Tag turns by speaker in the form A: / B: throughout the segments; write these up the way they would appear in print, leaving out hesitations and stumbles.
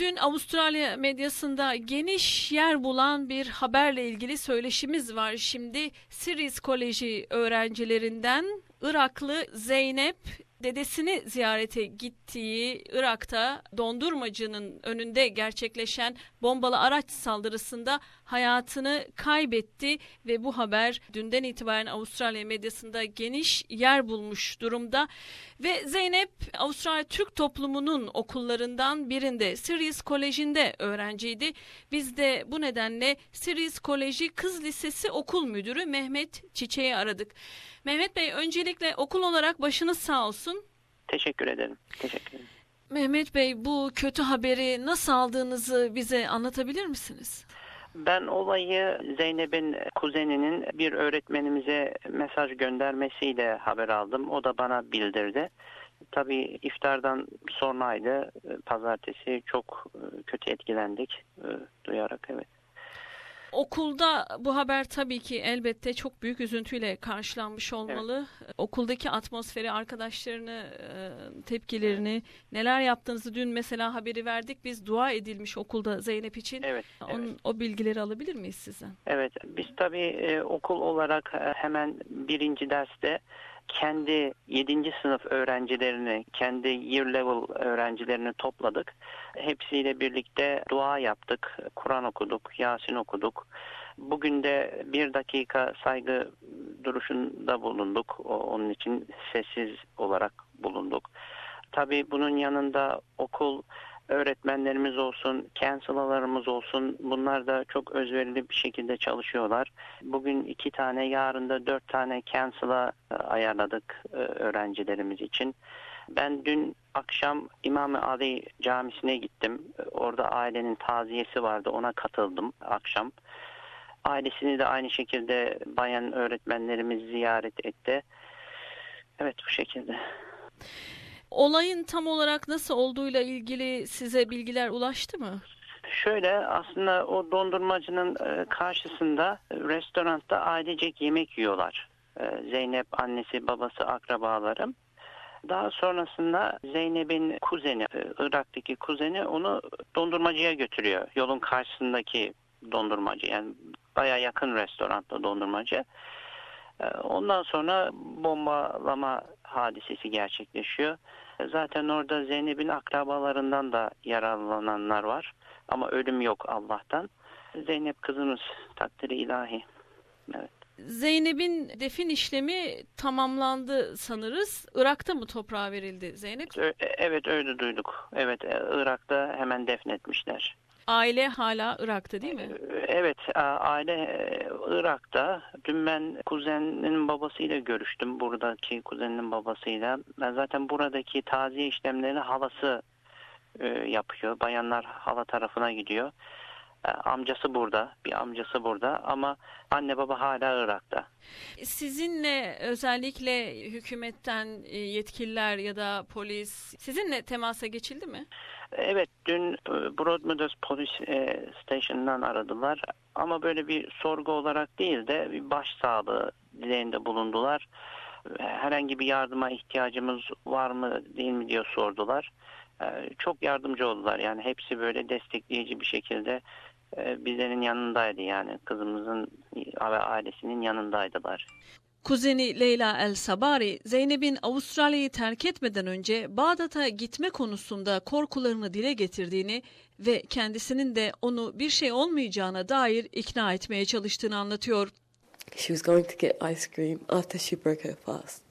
A: Dün Avustralya medyasında geniş yer bulan bir haberle ilgili söyleşimiz var. Şimdi Ceres Koleji öğrencilerinden Iraklı Zeynep, dedesini ziyarete gittiği Irak'ta dondurmacının önünde gerçekleşen bombalı araç saldırısında hayatını kaybetti ve bu haber dünden itibaren Avustralya medyasında geniş yer bulmuş durumda. Ve Zeynep Avustralya Türk toplumunun okullarından birinde, Ceres Koleji'nde öğrenciydi. Biz de bu nedenle Ceres Koleji Kız Lisesi Okul Müdürü Mehmet Çiçek'i aradık. Mehmet Bey, öncelikle okul olarak başınız sağ olsun.
B: Teşekkür ederim. Teşekkür ederim.
A: Mehmet Bey, bu kötü haberi nasıl aldığınızı bize anlatabilir misiniz?
B: Ben olayı Zeynep'in kuzeninin bir öğretmenimize mesaj göndermesiyle haber aldım. O da bana bildirdi. Tabii iftardan sonraydı. Pazartesi çok kötü etkilendik duyarak, evet.
A: Okulda bu haber tabii ki elbette çok büyük üzüntüyle karşılanmış olmalı. Evet. Okuldaki atmosferi, arkadaşlarını, tepkilerini, neler yaptığınızı dün mesela haberi verdik. Biz dua edilmiş okulda Zeynep için.
B: Evet.
A: O bilgileri alabilir miyiz sizden?
B: Evet. Biz tabii okul olarak hemen birinci derste kendi 7. sınıf öğrencilerini, kendi year level öğrencilerini topladık. Hepsiyle birlikte dua yaptık, Kur'an okuduk, Yasin okuduk. Bugün de 1 dakika saygı duruşunda bulunduk. Onun için sessiz olarak bulunduk. Tabii bunun yanında okul öğretmenlerimiz olsun, counselor'larımız olsun, bunlar da çok özverili bir şekilde çalışıyorlar. Bugün 2 tane, yarın da 4 tane counselor ayarladık öğrencilerimiz için. Ben dün akşam İmam-ı Ali Camisi'ne gittim. Orada ailenin taziyesi vardı, ona katıldım akşam. Ailesini de aynı şekilde bayan öğretmenlerimiz ziyaret etti. Evet, bu şekilde.
A: Olayın tam olarak nasıl olduğuyla ilgili size bilgiler ulaştı mı?
B: Şöyle, aslında o dondurmacının karşısında restoranda ailecek yemek yiyorlar. Zeynep, annesi, babası, akrabalarım. Daha sonrasında Zeynep'in kuzeni, Irak'taki kuzeni onu dondurmacıya götürüyor. Yolun karşısındaki dondurmacı, yani bayağı yakın restoranda dondurmacı. Ondan sonra bombalama hadisesi gerçekleşiyor. Zaten orada Zeynep'in akrabalarından da yaralananlar var. Ama ölüm yok Allah'tan. Zeynep kızımız, takdiri ilahi. Evet.
A: Zeynep'in defin işlemi tamamlandı sanırız. Irak'ta mı toprağa verildi Zeynep?
B: Evet, öyle duyduk. Evet, Irak'ta hemen defnetmişler.
A: Aile hala Irak'ta değil mi?
B: Evet, aile Irak'ta. Dün ben kuzeninin babasıyla görüştüm. Buradaki kuzeninin babasıyla. Ben zaten buradaki taziye işlemlerini halası yapıyor. Bayanlar hala tarafına gidiyor. Amcası burada, bir amcası burada ama anne baba hala Irak'ta.
A: Sizinle özellikle hükümetten yetkililer ya da polis sizinle temasa geçildi mi?
B: Evet, dün Broadmeadows Police Station'dan aradılar ama böyle bir sorgu olarak değil de bir başsağlığı dileğinde bulundular. Herhangi bir yardıma ihtiyacımız var mı değil mi diye sordular. Çok yardımcı oldular, yani hepsi böyle destekleyici bir şekilde bizlerin yanındaydı, yani kızımızın ve ailesinin yanındaydılar.
A: Kuzeni Leyla El Sabari, Zeynep'in Avustralya'yı terk etmeden önce Bağdat'a gitme konusunda korkularını dile getirdiğini ve kendisinin de onu bir şey olmayacağına dair ikna etmeye çalıştığını anlatıyor.
C: She was going to get ice cream after she broke her fast.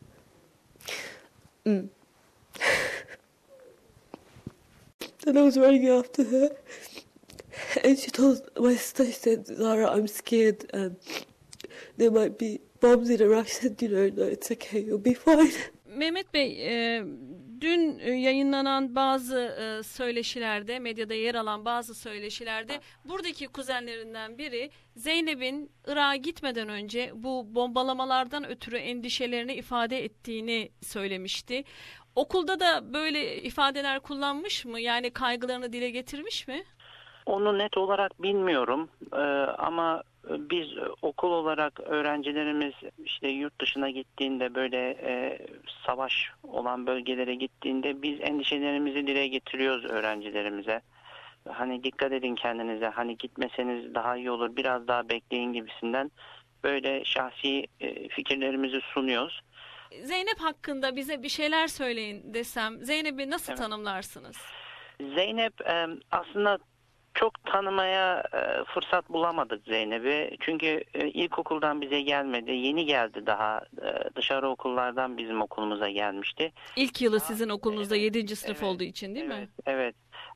C: And I was running after her. And she told my sister, she said, Zara, I'm scared and there might be bombs in Iraq. She said, no, it's okay, you'll be fine.
A: Mehmet Bey, dün yayınlanan bazı söyleşilerde, medyada yer alan bazı söyleşilerde buradaki kuzenlerinden biri Zeynep'in Irak'a gitmeden önce bu bombalamalardan ötürü endişelerini ifade ettiğini söylemişti. Okulda da böyle ifadeler kullanmış mı? Yani kaygılarını dile getirmiş mi?
B: Onu net olarak bilmiyorum ama biz okul olarak öğrencilerimiz işte yurt dışına gittiğinde, böyle savaş olan bölgelere gittiğinde biz endişelerimizi dile getiriyoruz öğrencilerimize. hani dikkat edin kendinize, hani gitmeseniz daha iyi olur, biraz daha bekleyin gibisinden böyle şahsi fikirlerimizi sunuyoruz.
A: Zeynep hakkında bize bir şeyler söyleyin desem, Zeynep'i nasıl tanımlarsınız?
B: Zeynep aslında çok tanımaya fırsat bulamadık Zeynep'i. Çünkü ilkokuldan bize gelmedi. Yeni geldi daha. Dışarı okullardan bizim okulumuza gelmişti.
A: İlk yılı sizin okulunuzda 7. sınıf olduğu için değil mi?
B: Evet.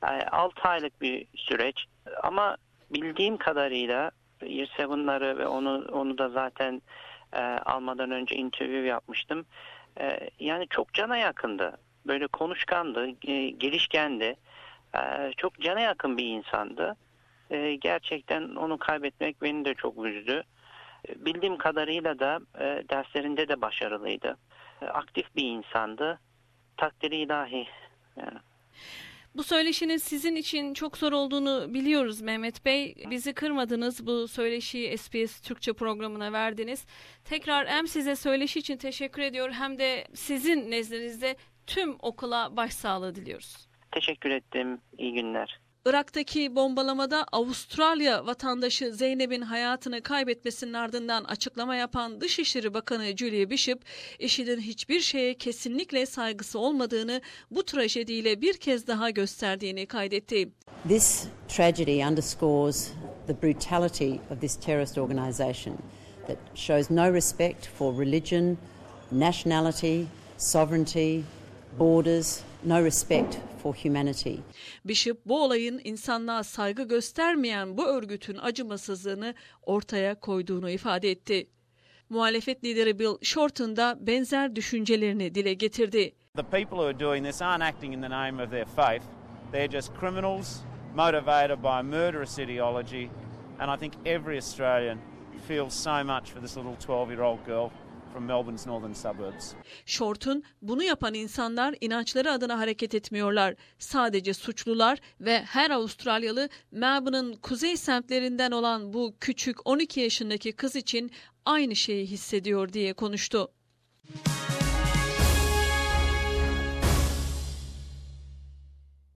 B: 6 aylık bir süreç. Ama bildiğim kadarıyla Year 7'ları ve onu da zaten almadan önce interview yapmıştım. Yani çok cana yakındı. Böyle konuşkandı, girişkendi. Çok cana yakın bir insandı. Gerçekten onu kaybetmek beni de çok üzdü. Bildiğim kadarıyla da derslerinde de başarılıydı. Aktif bir insandı. Takdiri ilahi. Yani.
A: Bu söyleşinin sizin için çok zor olduğunu biliyoruz Mehmet Bey. Bizi kırmadınız, bu söyleşiyi SBS Türkçe programına verdiniz. Tekrar hem size söyleşi için teşekkür ediyor hem de sizin nezdinizde tüm okula başsağlığı diliyoruz.
B: Teşekkür ettim. İyi günler.
A: Irak'taki bombalamada Avustralya vatandaşı Zeynep'in hayatını kaybetmesinin ardından açıklama yapan Dışişleri Bakanı Julia Bishop, eşinin hiçbir şeye kesinlikle saygısı olmadığını bu trajediyle bir kez daha gösterdiğini kaydetti.
D: This tragedy underscores the brutality of this terrorist organisation that shows no respect for religion, nationality, sovereignty, borders, no respect for humanity.
A: Bishop bu olayın insanlığa saygı göstermeyen bu örgütün acımasızlığını ortaya koyduğunu ifade etti. Muhalefet lideri Bill Shorten da benzer düşüncelerini dile getirdi.
E: The people who are doing this aren't acting in the name of their faith. They're just criminals motivated by murderous ideology, and I think every Australian feels so much for this little 12-year-old girl from Melbourne's northern suburbs.
A: Shorten, bunu yapan insanlar inançları adına hareket etmiyorlar. Sadece suçlular ve her Avustralyalı Melbourne'ın kuzey semtlerinden olan bu küçük 12 yaşındaki kız için aynı şeyi hissediyor diye konuştu.